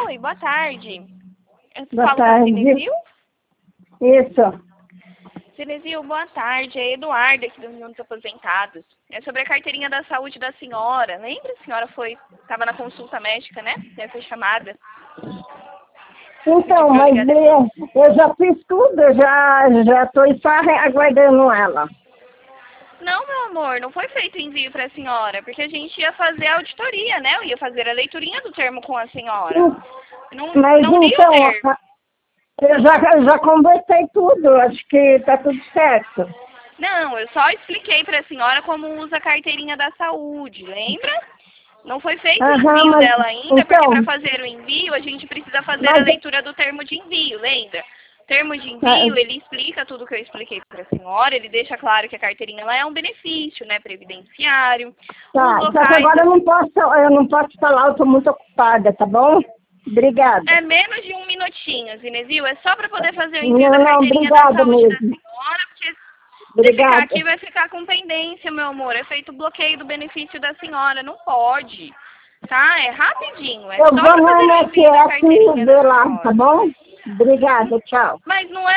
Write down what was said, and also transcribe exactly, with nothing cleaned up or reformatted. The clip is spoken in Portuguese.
Oi, boa tarde. Eu Boa falo tarde. com a Zinezil? Isso. Zinezil, boa tarde. É Eduarda aqui do União dos Aposentados. É sobre a carteirinha da saúde da senhora. Lembra? A senhora foi, estava na consulta médica, né? Deve foi chamada. Então, mas eu, eu já fiz tudo, eu já já estou só aguardando ela. Não, meu amor, não foi feito envio para a senhora, porque a gente ia fazer a auditoria, né? Eu ia fazer a leiturinha do termo com a senhora. Não, Mas não li o então, termo. eu já, eu já conversei tudo, acho que está tudo certo. Não, eu só expliquei para a senhora como usa a carteirinha da saúde, lembra? Não foi feito o Aham, envio mas, dela ainda, porque então, para fazer o envio a gente precisa fazer a mas, leitura do termo de envio, lembra? O termo de envio, ele explica tudo que eu expliquei para a senhora, ele deixa claro que a carteirinha ela é um benefício, né, previdenciário. tá, Os só que locais... agora eu não posso, eu não posso falar, eu estou muito ocupada, tá bom? Obrigada. É menos de um minutinho, Zinezil, é só para poder fazer o envio Não, da não, carteirinha da obrigada saúde da mesmo. senhora, porque se Obrigada. ficar aqui vai ficar com pendência, meu amor. É feito bloqueio do benefício da senhora, não pode. Tá? É rapidinho, é Eu só vou para no fazer o M S envio da S e carteirinha ver da lá, tá senhora. bom? Obrigada, tchau. Mas não é